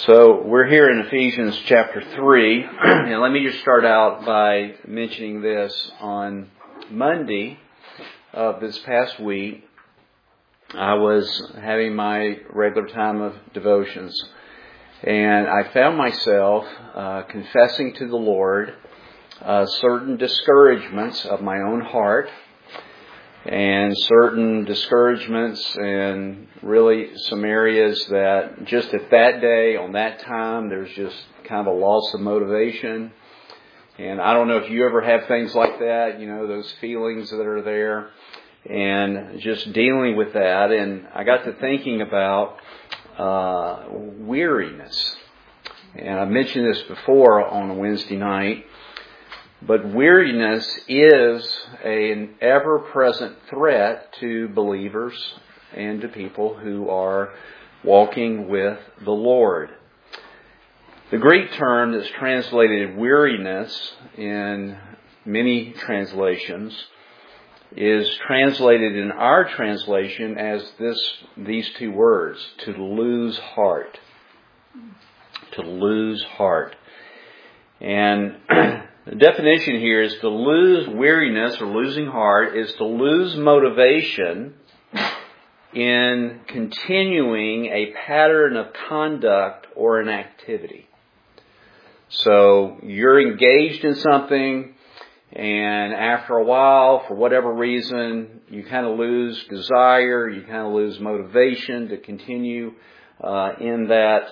So we're here in Ephesians chapter 3, and let me just start out by mentioning this. On Monday of this past week, I was having my regular time of devotions, and I found myself confessing to the Lord certain discouragements of my own heart, and certain discouragements and really some areas that just at that day, on that time, there's just kind of a loss of motivation. And I don't know if you ever have things like that, those feelings that are there, and just dealing with that. And I got to thinking about weariness. And I mentioned this before on a Wednesday night. But weariness is an ever-present threat to believers and to people who are walking with the Lord. The Greek term that's translated weariness in many translations is translated in our translation as these two words, to lose heart. To lose heart. And the definition here is to lose weariness or losing heart is to lose motivation in continuing a pattern of conduct or an activity. So you're engaged in something, and after a while, for whatever reason, you kind of lose desire, you kind of lose motivation to continue in that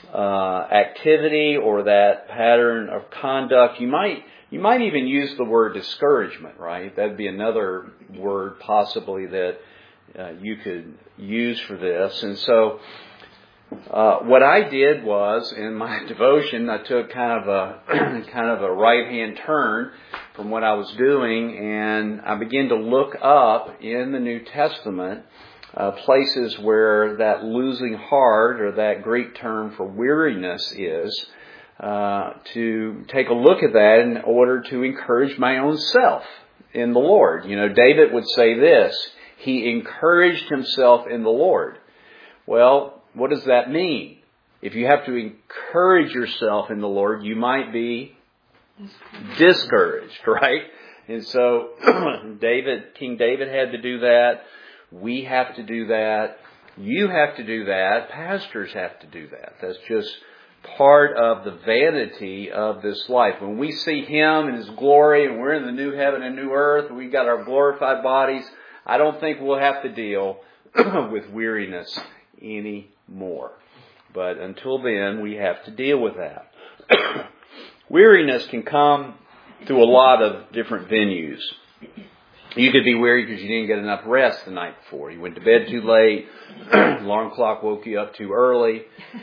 activity or that pattern of conduct. You might even use the word discouragement, right? That'd be another word possibly that you could use for this. And so what I did was, in my devotion, I took kind of a right-hand turn from what I was doing, and I began to look up in the New Testament places where that losing heart, or that Greek term for weariness, is, to take a look at that in order to encourage my own self in the Lord. David would say this: he encouraged himself in the Lord. Well, what does that mean? If you have to encourage yourself in the Lord, you might be discouraged, right? And so King David had to do that. We have to do that. You have to do that. Pastors have to do that. That's just part of the vanity of this life. When we see Him in His glory and we're in the new heaven and new earth, and we've got our glorified bodies, I don't think we'll have to deal with weariness anymore. But until then, we have to deal with that. Weariness can come through a lot of different venues. You could be weary because you didn't get enough rest the night before. You went to bed too late. Alarm clock woke you up too early.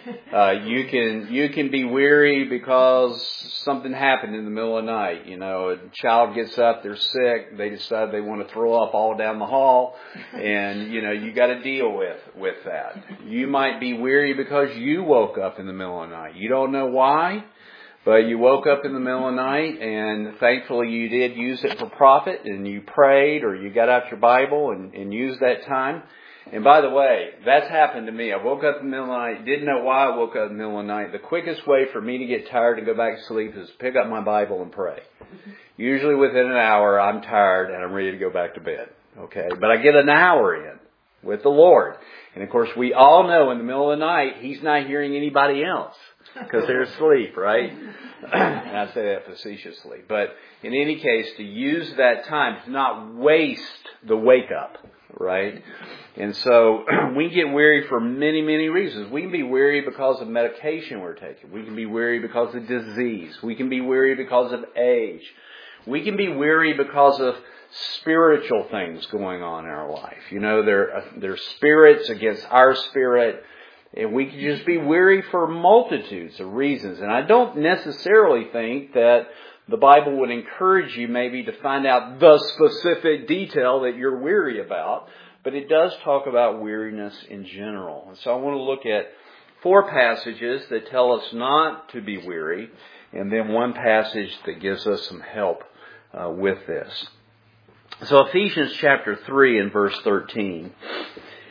You can be weary because something happened in the middle of the night. A child gets up, they're sick, they decide they want to throw up all down the hall, and you got to deal with that. You might be weary because you woke up in the middle of the night. You don't know why. But you woke up in the middle of the night, and thankfully you did use it for profit, and you prayed, or you got out your Bible and used that time. And by the way, that's happened to me. I woke up in the middle of the night, didn't know why I woke up in the middle of the night. The quickest way for me to get tired and go back to sleep is pick up my Bible and pray. Usually within an hour, I'm tired and I'm ready to go back to bed. Okay, but I get an hour in with the Lord. And of course, we all know in the middle of the night, He's not hearing anybody else, because they're asleep, right? And I say that facetiously. But in any case, to use that time, to not waste the wake up, right? And so we get weary for many, many reasons. We can be weary because of medication we're taking. We can be weary because of disease. We can be weary because of age. We can be weary because of spiritual things going on in our life. There's spirits against our spirit. And we can just be weary for multitudes of reasons. And I don't necessarily think that the Bible would encourage you maybe to find out the specific detail that you're weary about. But it does talk about weariness in general. And so I want to look at 4 passages that tell us not to be weary, and then one passage that gives us some help with this. So Ephesians chapter 3 and verse 13.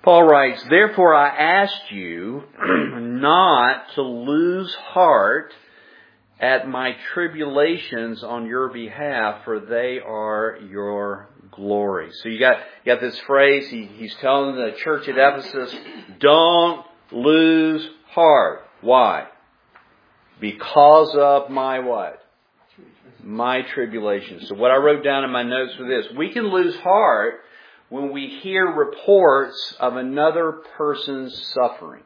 Paul writes, "Therefore I asked you not to lose heart at my tribulations on your behalf, for they are your glory." So you got this phrase, he's telling the church at Ephesus, don't lose heart. Why? Because of my what? My tribulation. So what I wrote down in my notes for this, we can lose heart when we hear reports of another person's suffering.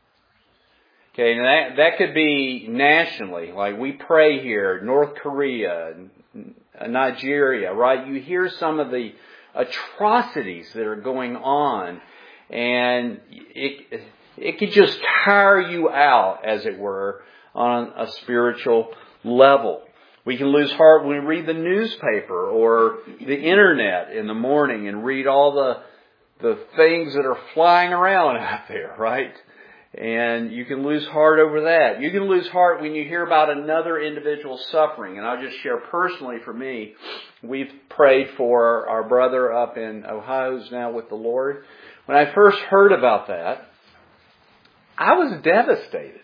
Okay, and that could be nationally, like we pray here, North Korea, Nigeria, right? You hear some of the atrocities that are going on, and it could just tire you out, as it were, on a spiritual level. We can lose heart when we read the newspaper or the internet in the morning and read all the things that are flying around out there, right? And you can lose heart over that. You can lose heart when you hear about another individual suffering. And I'll just share personally for me, we've prayed for our brother up in Ohio who's now with the Lord. When I first heard about that, I was devastated.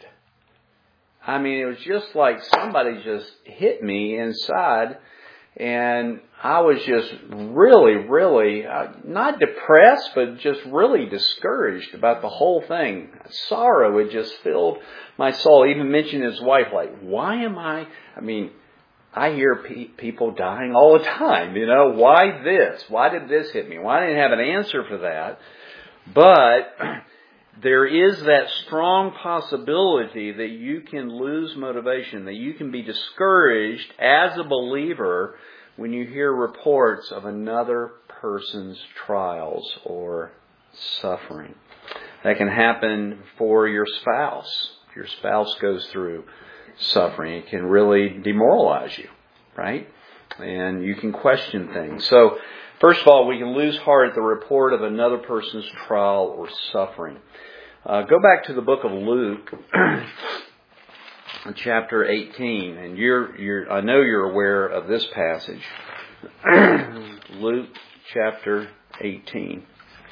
I mean, it was just like somebody just hit me inside. And I was just really, really, not depressed, but just really discouraged about the whole thing. Sorrow had just filled my soul. He even mentioned his wife, like, why am I mean, I hear people dying all the time, why this? Why did this hit me? Well, I didn't have an answer for that. But there is that strong possibility that you can lose motivation, that you can be discouraged as a believer when you hear reports of another person's trials or suffering. That can happen for your spouse. If your spouse goes through suffering, it can really demoralize you, right? And you can question things. So, first of all, we can lose heart at the report of another person's trial or suffering. Go back to the book of Luke, chapter 18, and I know you're aware of this passage. Luke chapter 18.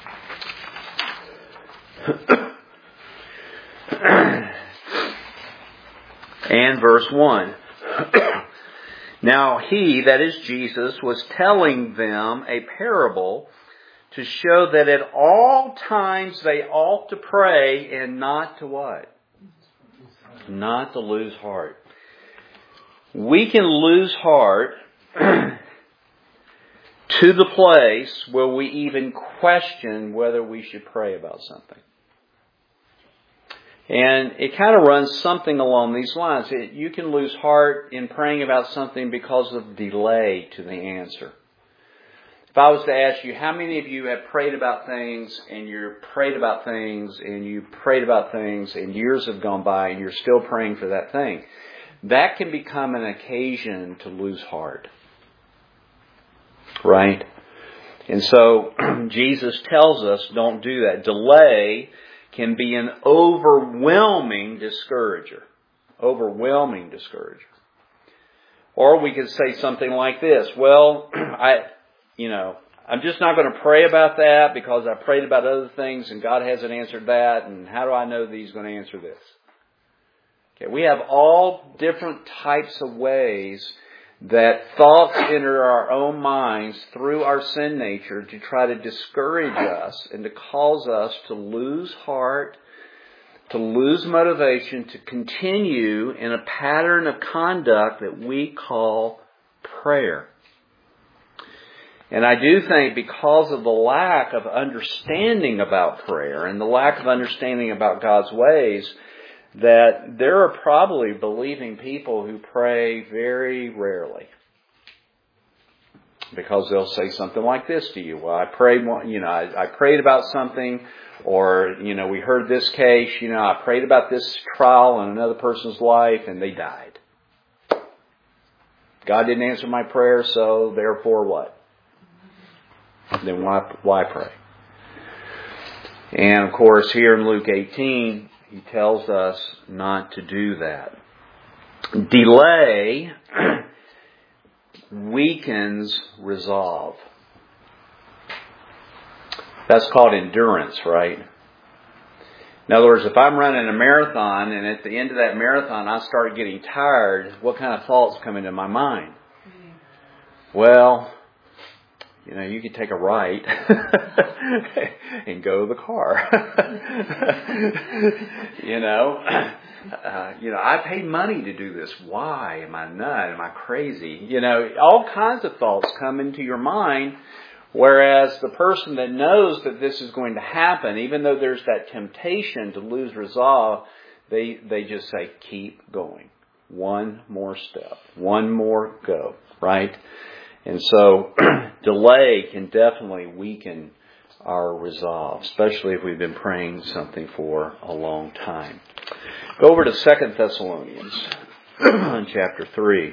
And verse 1. Now he, that is Jesus, was telling them a parable to show that at all times they ought to pray and not to what? Not to lose heart. We can lose heart to the place where we even question whether we should pray about something. And it kind of runs something along these lines. You can lose heart in praying about something because of delay to the answer. If I was to ask you, how many of you have prayed about things and you prayed about things and you prayed about things and years have gone by and you're still praying for that thing? That can become an occasion to lose heart. Right? And so Jesus tells us don't do that. Delay can be an overwhelming discourager. Overwhelming discourager. Or we could say something like this. Well, I'm just not going to pray about that because I prayed about other things and God hasn't answered that. And how do I know that He's going to answer this? Okay, we have all different types of ways that thoughts enter our own minds through our sin nature to try to discourage us and to cause us to lose heart, to lose motivation, to continue in a pattern of conduct that we call prayer. And I do think because of the lack of understanding about prayer and the lack of understanding about God's ways, that there are probably believing people who pray very rarely. Because they'll say something like this to you. Well, I prayed about something, or, we heard this case, I prayed about this trial in another person's life and they died. God didn't answer my prayer, so therefore what? Then why pray? And of course, here in Luke 18, He tells us not to do that. Delay weakens resolve. That's called endurance, right? In other words, if I'm running a marathon and at the end of that marathon I start getting tired, what kind of thoughts come into my mind? Well, you could take a right and go to the car. I paid money to do this. Why? Am I nut? Am I crazy? All kinds of thoughts come into your mind. Whereas the person that knows that this is going to happen, even though there's that temptation to lose resolve, they just say, keep going. One more step. One more go. Right? And so delay can definitely weaken our resolve, especially if we've been praying something for a long time. Go over to 2 Thessalonians chapter 3.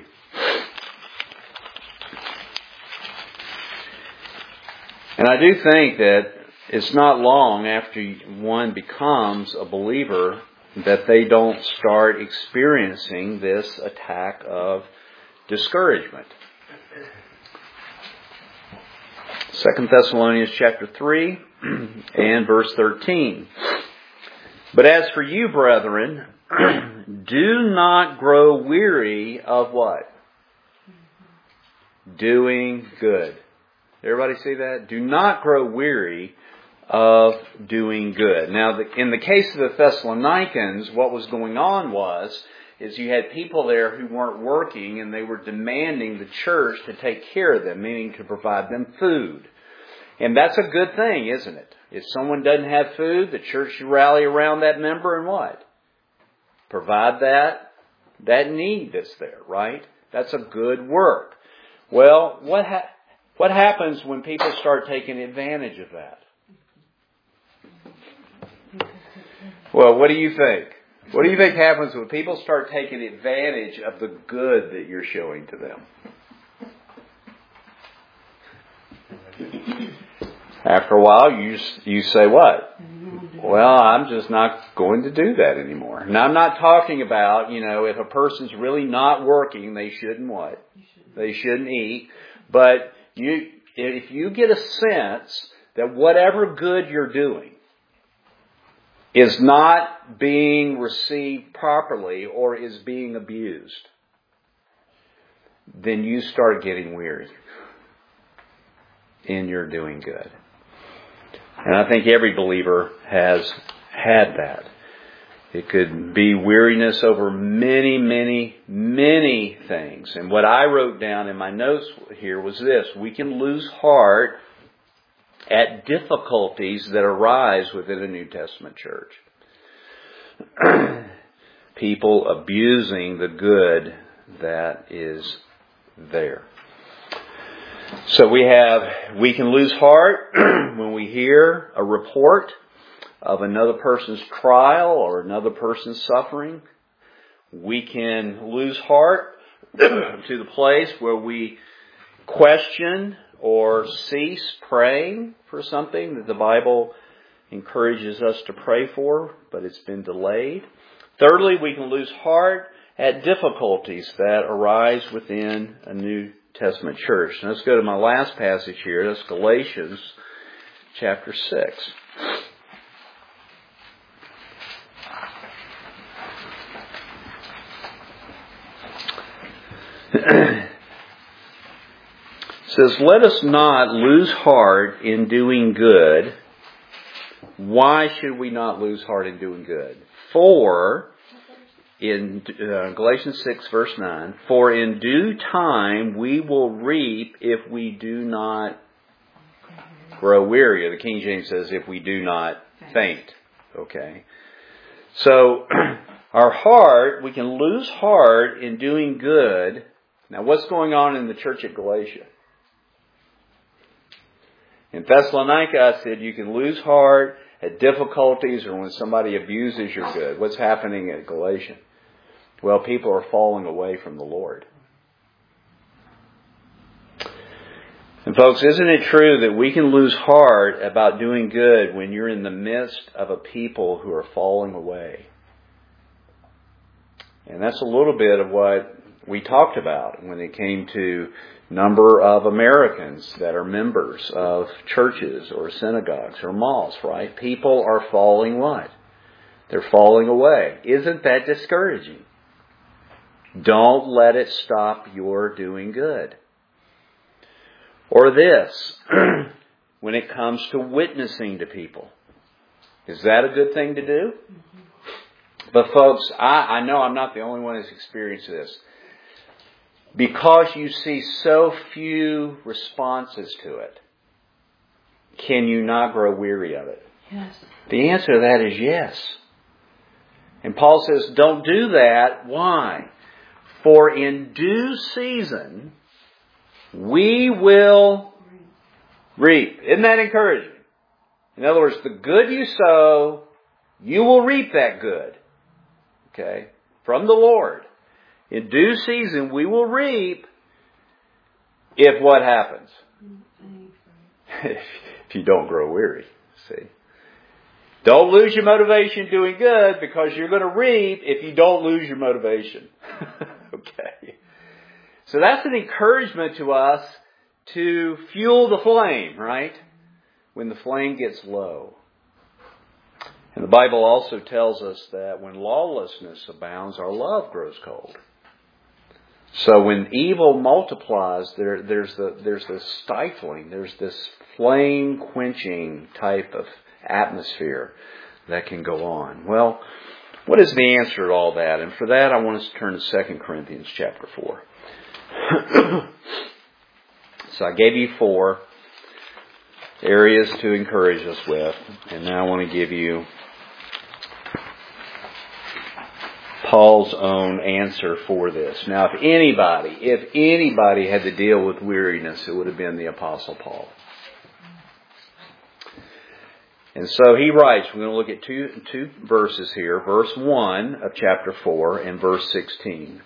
And I do think that it's not long after one becomes a believer that they don't start experiencing this attack of discouragement. 2 Thessalonians chapter 3 and verse 13. But as for you, brethren, do not grow weary of what? Doing good. Everybody see that? Do not grow weary of doing good. Now, in the case of the Thessalonians, what was going on is you had people there who weren't working and they were demanding the church to take care of them, meaning to provide them food. And that's a good thing, isn't it? If someone doesn't have food, the church should rally around that member and what? Provide that need that's there, right? That's a good work. Well, what happens when people start taking advantage of that? Well, what do you think? What do you think happens when people start taking advantage of the good that you're showing to them? After a while, you say what? Well, I'm just not going to do that anymore. Now, I'm not talking about, if a person's really not working, they shouldn't what? They shouldn't eat. But if you get a sense that whatever good you're doing is not being received properly or is being abused, then you start getting weary in your doing good. And I think every believer has had that. It could be weariness over many, many, many things. And what I wrote down in my notes here was this. We can lose heart at difficulties that arise within a New Testament church. People abusing the good that is there. So we can lose heart when we hear a report of another person's trial or another person's suffering. We can lose heart to the place where we question or cease praying for something that the Bible encourages us to pray for, but it's been delayed. Thirdly, we can lose heart at difficulties that arise within a New Testament church. Now let's go to my last passage here. That's Galatians chapter 6. It says, let us not lose heart in doing good. Why should we not lose heart in doing good? For, in Galatians 6 verse 9, for in due time we will reap if we do not grow weary. Or the King James says, if we do not faint. Okay. So, our heart, we can lose heart in doing good. Now, what's going on in the church at Galatia? In Thessalonica, I said you can lose heart at difficulties or when somebody abuses your good. What's happening at Galatia? Well, people are falling away from the Lord. And folks, isn't it true that we can lose heart about doing good when you're in the midst of a people who are falling away? And that's a little bit of what we talked about when it came to number of Americans that are members of churches or synagogues or mosques, right? People are falling what? They're falling away. Isn't that discouraging? Don't let it stop your doing good. Or this, when it comes to witnessing to people. Is that a good thing to do? But folks, I know I'm not the only one who's experienced this. Because you see so few responses to it, can you not grow weary of it? Yes. The answer to that is yes. And Paul says, don't do that. Why? For in due season, we will reap. Isn't that encouraging? In other words, the good you sow, you will reap that good. Okay? From the Lord. In due season, we will reap if what happens? If you don't grow weary. See? Don't lose your motivation doing good because you're going to reap if you don't lose your motivation. Okay. So that's an encouragement to us to fuel the flame, right? When the flame gets low. And the Bible also tells us that when lawlessness abounds, our love grows cold. So when evil multiplies, there's this stifling, there's this flame quenching type of atmosphere that can go on. Well, what is the answer to all that? And for that, I want us to turn to 2 Corinthians chapter 4. So I gave you 4 areas to encourage us with, and now I want to give you Paul's own answer for this. Now, if anybody had to deal with weariness, it would have been the Apostle Paul. And so he writes, we're going to look at two verses here. Verse 1 of chapter 4 and verse 16.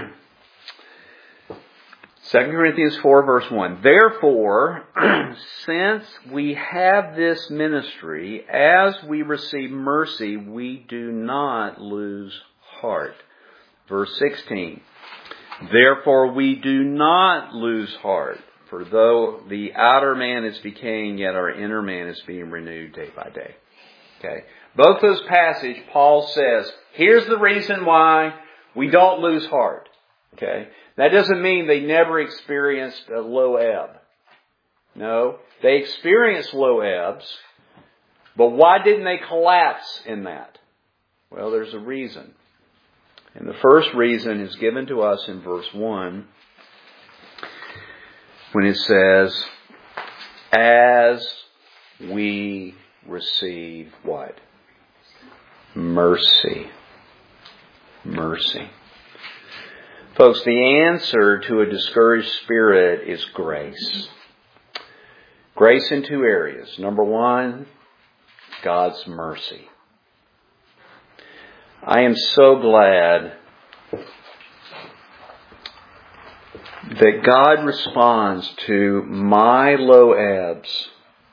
2 Corinthians 4 verse 1. Therefore, since we have this ministry, as we receive mercy, we do not lose heart. Verse 16. Therefore, we do not lose heart. For though the outer man is decaying, yet our inner man is being renewed day by day. Okay. Both those passages, Paul says, here's the reason why we don't lose heart. Okay. That doesn't mean they never experienced a low ebb. No. They experienced low ebbs. But why didn't they collapse in that? Well, there's a reason. And the first reason is given to us in verse 1. When it says, as we receive what? Mercy. Mercy. Folks, the answer to a discouraged spirit is grace. Grace in 2 areas. Number 1, God's mercy. I am so glad that God responds to my low ebbs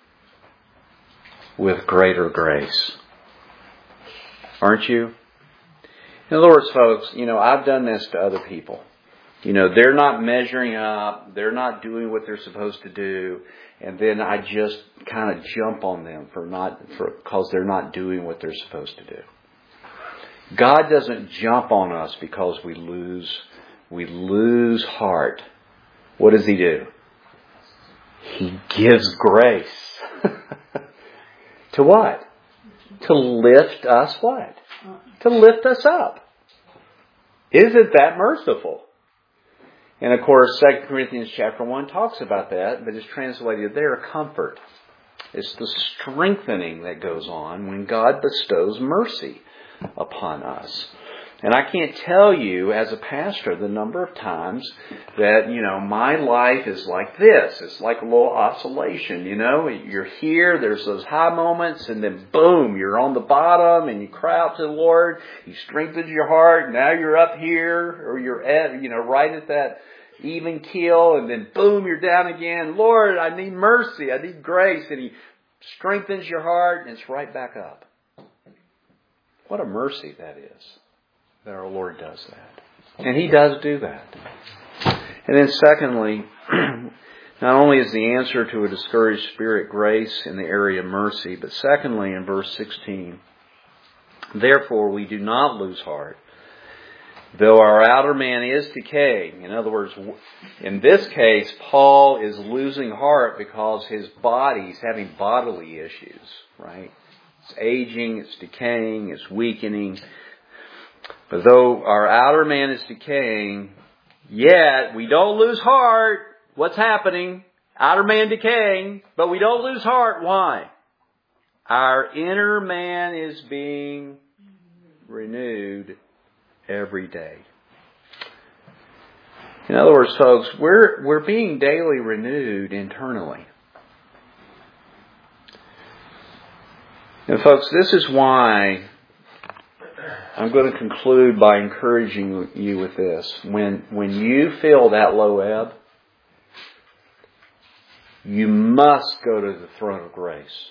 with greater grace. Aren't you? In other words, folks, I've done this to other people. They're not measuring up. They're not doing what they're supposed to do. And then I just kind of jump on them because they're not doing what they're supposed to do. God doesn't jump on us because we lose heart. What does He do? He gives grace. To what? To lift us what? To lift us up. Isn't that merciful? And of course, 2 Corinthians chapter 1 talks about that, but it's translated there, comfort. It's the strengthening that goes on when God bestows mercy upon us. And I can't tell you as a pastor the number of times that, my life is like this. It's like a little oscillation, You're here, there's those high moments, and then boom, you're on the bottom and you cry out to the Lord. He strengthens your heart. Now you're up here, or you're at, right at that even keel, and then boom, you're down again. Lord, I need mercy. I need grace. And He strengthens your heart and it's right back up. What a mercy that is, that our Lord does that. And He does do that. And then secondly, not only is the answer to a discouraged spirit grace in the area of mercy, but secondly, in verse 16, therefore we do not lose heart, though our outer man is decaying. In other words, in this case, Paul is losing heart because his body is having bodily issues, right? It's aging, it's decaying, it's weakening. But though our outer man is decaying, yet we don't lose heart. What's happening? Outer man decaying, but we don't lose heart. Why? Our inner man is being renewed every day. In other words, folks, we're being daily renewed internally. And folks, this is why I'm going to conclude by encouraging you with this. When you feel that low ebb, you must go to the throne of grace.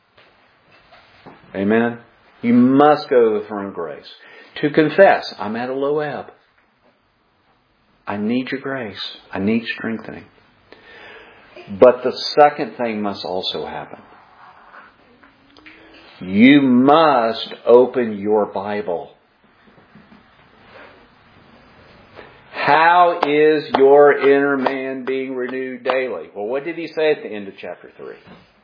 Amen? You must go to the throne of grace to confess, I'm at a low ebb. I need your grace. I need strengthening. But the second thing must also happen. You must open your Bible. How is your inner man being renewed daily? Well, what did he say at the end of chapter 3?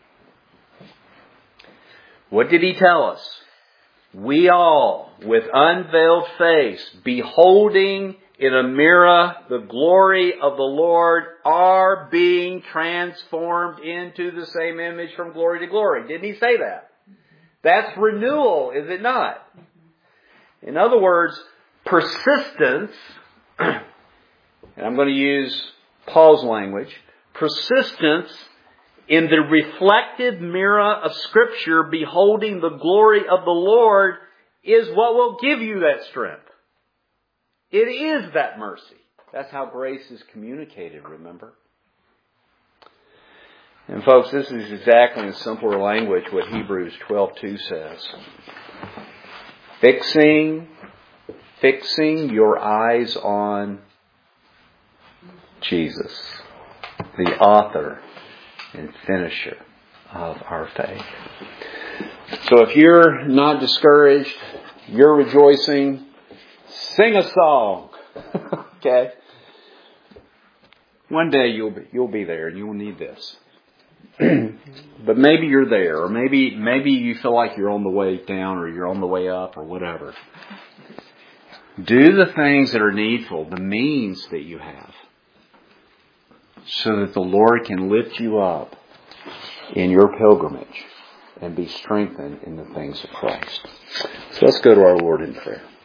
What did he tell us? We all, with unveiled face, beholding in a mirror the glory of the Lord, are being transformed into the same image from glory to glory. Didn't he say that? That's renewal, is it not? In other words, persistence, and I'm going to use Paul's language, persistence in the reflective mirror of Scripture, beholding the glory of the Lord, is what will give you that strength. It is that mercy. That's how grace is communicated, remember? And folks, this is exactly in simpler language what Hebrews 12:2 says. Fixing your eyes on Jesus, the author and finisher of our faith. So if you're not discouraged, you're rejoicing, sing a song. Okay? One day you'll be there and you'll need this. But maybe you're there, or maybe you feel like you're on the way down, or you're on the way up, or whatever. Do the things that are needful, the means that you have, so that the Lord can lift you up in your pilgrimage and be strengthened in the things of Christ. So let's go to our Lord in prayer.